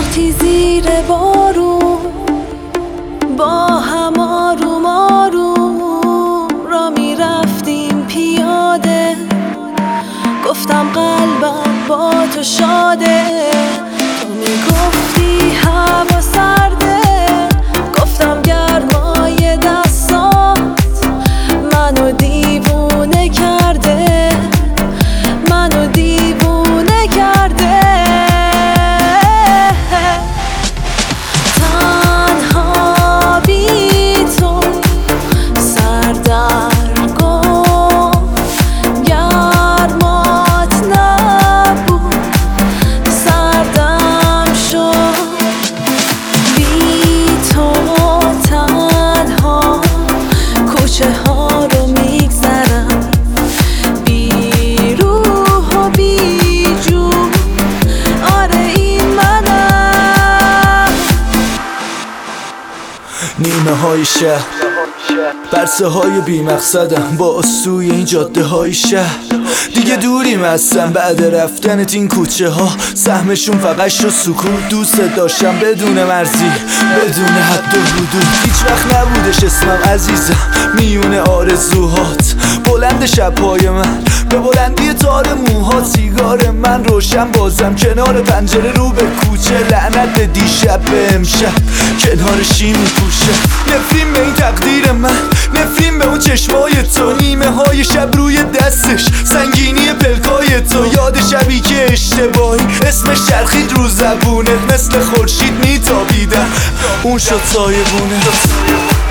گفتی زیر بارون با هم آروم آروم را میرفتیم پیاده، گفتم قلبم با تو شاده. تو میگفتی هوا سرده، گفتم گرمای دستات منو دیوونه کرده، منو دیوونه کرده. تنها بی تو سردرگم، گرمات نبود سردم شد. بی تو تنها کوچه ها رو میگذرم، بی روح و بی جون. آره این منم. نیمه های شهر، برسه های بی مقصدم با سوی این جاده های شهر. دیگه دوریم هستم بعد رفتنت این کوچه ها، سهمشون فقط شد سکوت. دوست داشتم بدون مرزی، بدون حد و حدود. هیچ وقت نبودش اسمم عزیزم میونه آرزوهات. بلند شبهای من به بلندی تار موهات، سیگار من روشن بازم کنار پنجره رو به کوچه. لعنت به دیشب به امشب کنار شیم پوشه. نفرین به این تقدیر من، نفرین به اون چشمای تو، نیمه های شب روی دستش، سنگینی پلکای تو. یاد شبی که اشتباهی اسمش چرخید رو زبونت، مثل خورشید میتابیدم اون شد سایبونه.